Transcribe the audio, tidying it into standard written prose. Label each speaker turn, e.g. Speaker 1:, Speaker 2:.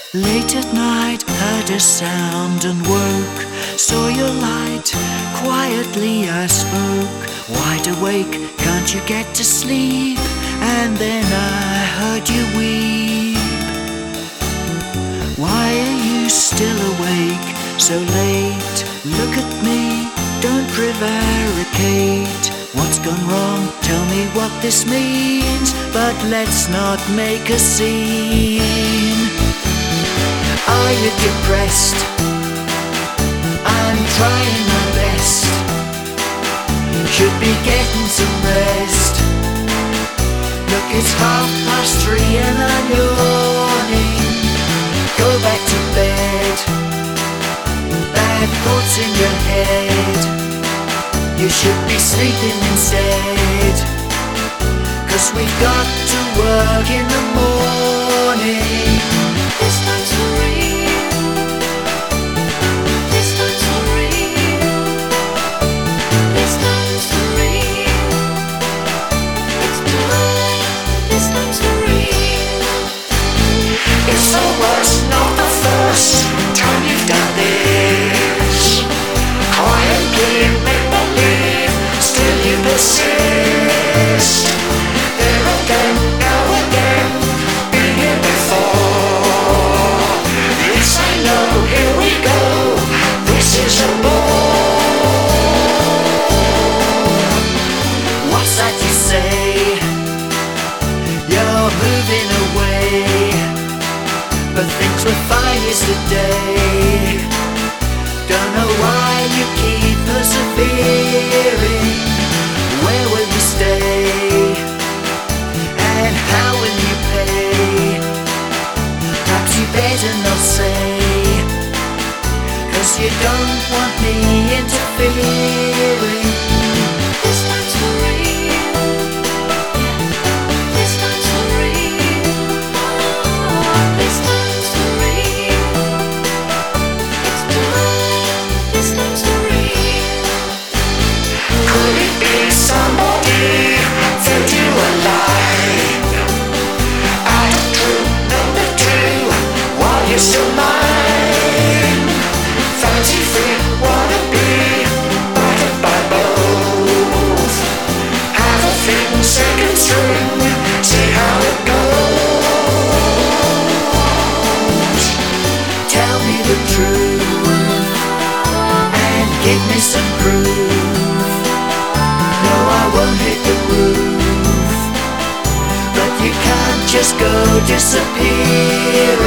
Speaker 1: Late at night, heard a sound and woke. Saw your light, quietly I spoke. Wide awake, can't you get to sleep? And then I heard you weep. Why are you still awake so late? Look at me, don't prevaricate. What's gone wrong? Tell me what this means. But let's not make a scene. Are you depressed? I'm trying my best. Should be getting some rest. Look, it's 3:30 and I'm yawning. Go back to bed. Bad thoughts in your head. You should be sleeping instead. 'Cause we've got to work in the morning. This night's for real. This night's for real. This night's for real. It's tonight. This night's for real. It's the worst, not the first time you've done this. Quietly make believe, still you persist. There again, now again, been here before. Yes, I know, here we go. This is a bore. What's that you say? You're moving away, but things were fine yesterday. Don't know why you keep persevering. Where will you stay? And how will you pay? Perhaps you better not say, 'cause you don't want me interfering. This night's for real. This night's for real. This night's for real. It's tonight. This night's for real. Could it be somebody filled you alive? Out of true number 2, while you're still mine. Fancy free, wanna be battered by both. Have a thing, second string, see how it goes. Tell me the truth and give me some proof. No, I won't hit the roof, but you can't just go disappearing.